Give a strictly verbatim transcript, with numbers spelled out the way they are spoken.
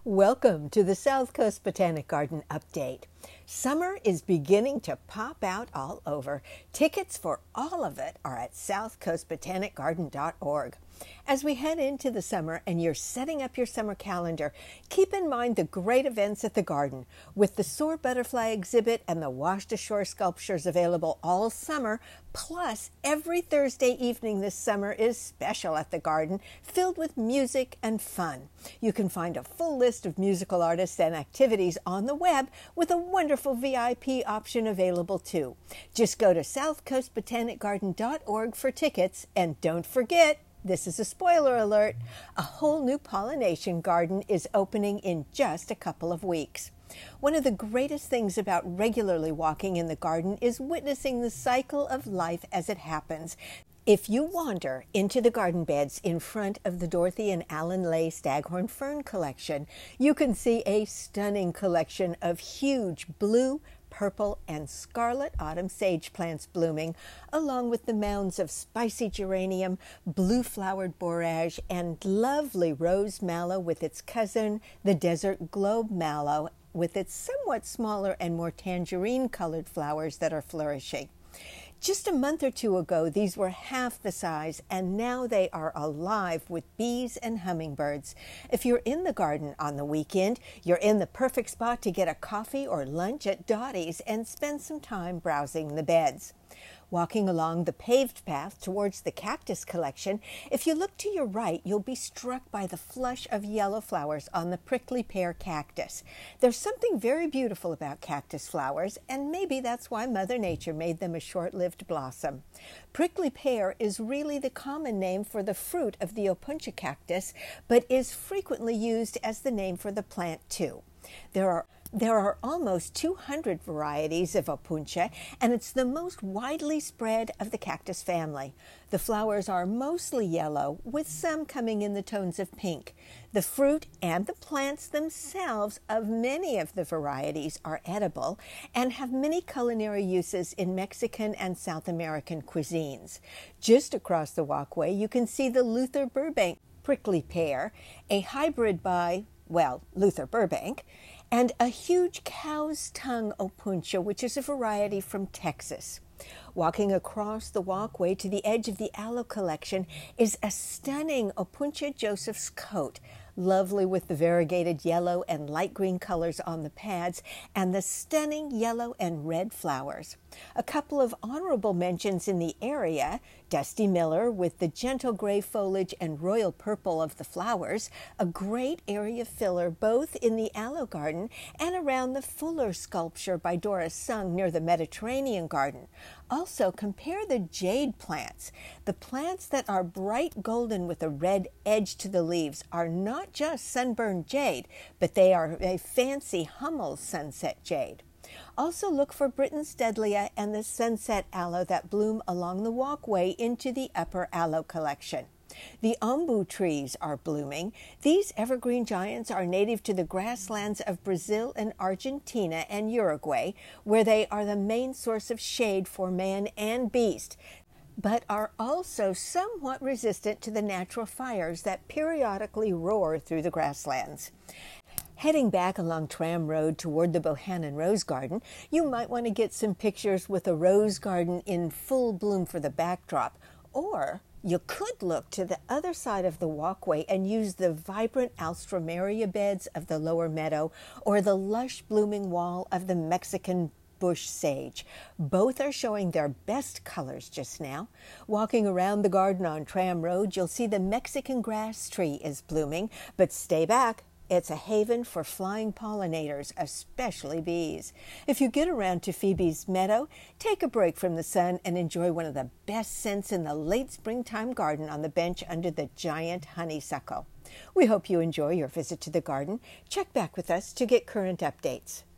Welcome to the South Coast Botanic Garden Update. Summer is beginning to pop out all over. Tickets for all of it are at south coast botanic garden dot org. As we head into the summer and you're setting up your summer calendar, keep in mind the great events at the garden. With the Soar Butterfly exhibit and the Washed Ashore sculptures available all summer, plus every Thursday evening this summer is special at the garden, filled with music and fun. You can find a full list of musical artists and activities on the web with a wonderful V I P option available too. Just go to south coast botanic garden dot org for tickets, and don't forget, this is a spoiler alert, a whole new pollination garden is opening in just a couple of weeks. One of the greatest things about regularly walking in the garden is witnessing the cycle of life as it happens. If you wander into the garden beds in front of the Dorothy and Alan Lay Staghorn Fern collection, you can see a stunning collection of huge blue, purple, and scarlet autumn sage plants blooming, along with the mounds of spicy geranium, blue-flowered borage, and lovely rose mallow with its cousin, the desert globe mallow, with its somewhat smaller and more tangerine-colored flowers that are flourishing. Just a month or two ago, these were half the size, and now they are alive with bees and hummingbirds. If you're in the garden on the weekend, you're in the perfect spot to get a coffee or lunch at Dottie's and spend some time browsing the beds. Walking along the paved path towards the cactus collection, if you look to your right, you'll be struck by the flush of yellow flowers on the prickly pear cactus. There's something very beautiful about cactus flowers, and maybe that's why Mother Nature made them a short-lived blossom. Prickly pear is really the common name for the fruit of the opuntia cactus, but is frequently used as the name for the plant too. There are There are almost two hundred varieties of opuntia, and it's the most widely spread of the cactus family. The flowers are mostly yellow, with some coming in the tones of pink. The fruit and the plants themselves of many of the varieties are edible and have many culinary uses in Mexican and South American cuisines. Just across the walkway, you can see the Luther Burbank prickly pear, a hybrid by, well, Luther Burbank, and a huge cow's tongue opuntia, which is a variety from Texas. Walking across the walkway to the edge of the aloe collection is a stunning Opuntia Joseph's coat, lovely with the variegated yellow and light green colors on the pads and the stunning yellow and red flowers. A couple of honorable mentions in the area: Dusty Miller with the gentle gray foliage and royal purple of the flowers, a great area filler both in the aloe garden and around the Fuller sculpture by Doris Sung near the Mediterranean garden. Also, compare the jade plants. The plants that are bright golden with a red edge to the leaves are not just sunburned jade, but they are a fancy Hummel sunset jade. Also look for Britain's Deadlia and the sunset aloe that bloom along the walkway into the upper aloe collection. The ombu trees are blooming. These evergreen giants are native to the grasslands of Brazil and Argentina and Uruguay, where they are the main source of shade for man and beast, but are also somewhat resistant to the natural fires that periodically roar through the grasslands. Heading back along Tram Road toward the Bohannon Rose Garden, you might want to get some pictures with a rose garden in full bloom for the backdrop, or you could look to the other side of the walkway and use the vibrant alstroemeria beds of the lower meadow or the lush blooming wall of the Mexican bush sage. Both are showing their best colors just now. Walking around the garden on Tram Road, you'll see the Mexican grass tree is blooming, but stay back. It's a haven for flying pollinators, especially bees. If you get around to Phoebe's Meadow, take a break from the sun and enjoy one of the best scents in the late springtime garden on the bench under the giant honeysuckle. We hope you enjoy your visit to the garden. Check back with us to get current updates.